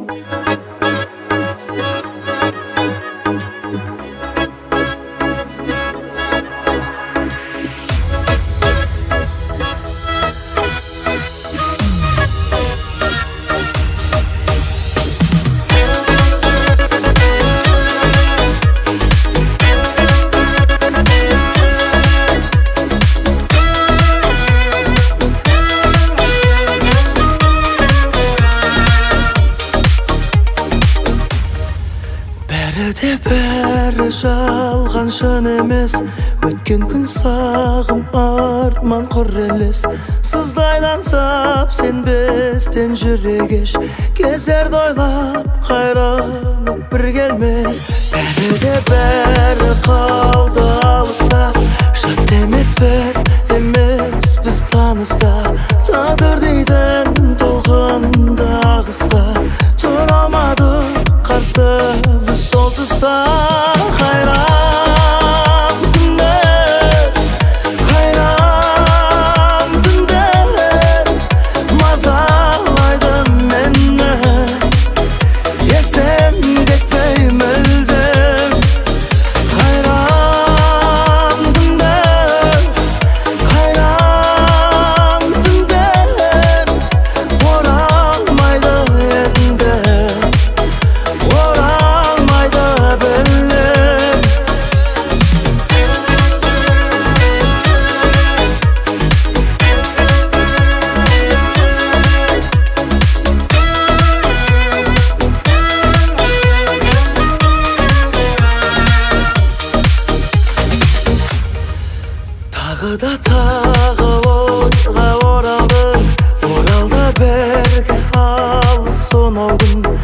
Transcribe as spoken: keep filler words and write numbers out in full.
Бәрі бәрі жалған шын емес, өткен күн сағым арман құр елес. Сыздай аңсап сенбестен жүрек еш, кездерді ойлап қайрылып бір келмес. Бәрі де бәрі қалды алыста, жат емес біз, емес біз таныста. Тағдыр дейтін толқынды ағысқа тұра алмадық қарсы біз сол тұста. Қайран түндер, қайран түндер мазалайды мені, естен кетпей мүлдем. Қайран түндер, қайран түндер оралмайды енді, оралмайды білем. Тағы да тағы ойға оралдым, оралды берге алыс сонау күн.